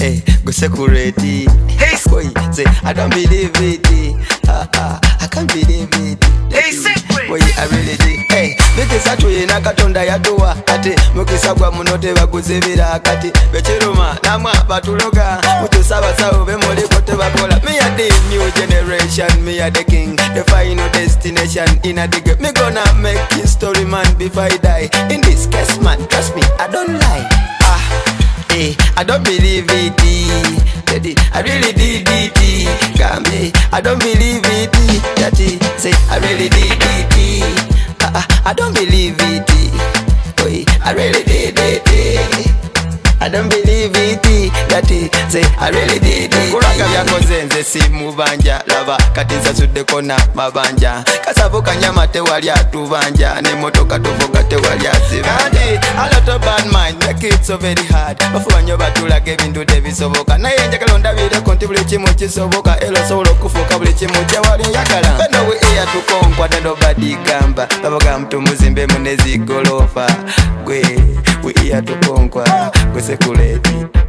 go security. Hey, Boy, say I don't believe it. I can't believe it. Hey, secret. Boy, I really did. Hey, because na katonda yadowa ate mukisagwa munote baguzibira akati bechiruma namwa batuloga mutusaba sawo bemoliko tebakola. Me a the new generation, me a the king, the final destination in a dig. Me gonna make history, man, before I die. In this case, man, trust me, I don't lie. I don't believe it. I really did it. Gambe, I don't believe it. Daddy, say I really did it. I don't believe it. Boy, I really did it. I don't believe it. Daddy, say I really did it. Kuraka byakoze nze si mubanja laba kati nsasudde kona mabanja kasabuka nyama tewali atubanja ne motoka tovuga tewali azibanja. A lot of bad mind make it so very hard. Bafubanyo batulaga ebintu tebisoboka naye njagala ondabireko nti buli kimu kisoboka era osobola okufuuka buli kimu kyewali oyagala. Bano we eya tukonkwa nobody gamba babaga mtu muzimbe munezigolofa gwe we eya tukonkwa gwe sekuleti.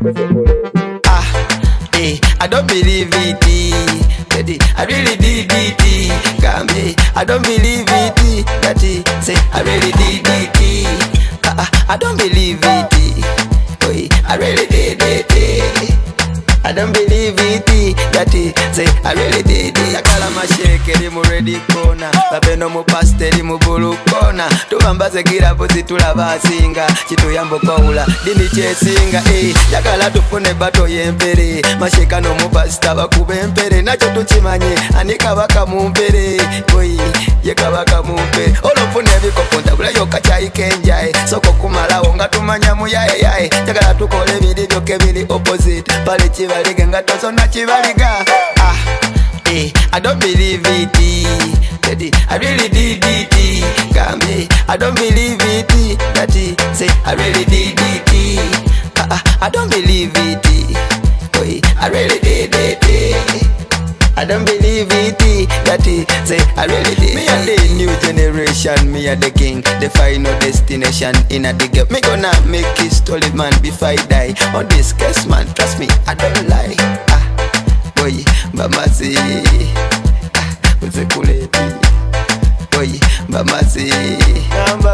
I don't believe it. I really did it. Gambe, I don't believe it. Daddy, say I really did it. I don't believe it. Boy, I really did it. I don't believe it. Daddy, say I really did it. Yakala masheke limu ready kona babeno mu pasteli mu bulu kona tubambaze gira pozi tulabasinga kitu yambo kaula dini chesinga yakala tufune bato yempere masheka no mu pasta bakube empere nacho tuchimanye anika baka mu mpere boy yekabaka mu mpere olofune bikokonta bula yoka chai kenjae soko kumalawo ngatumanya mu yae yakala tukole bidi byoke bili opposite pale chibalige ngatoso na chibaliga. I don't believe it. I really did it. Gambe, I don't believe it. Daddy, say I really did it. I don't believe it. Boy, I really did it. I don't believe it. Daddy, say I really did it. Me a the new generation, me a the king, the final destination in a the game. Me gonna make history, man, before I die. On this case, man, trust me, I don't lie. Boy, mamazi, uzekuleti. Boy, mamazi.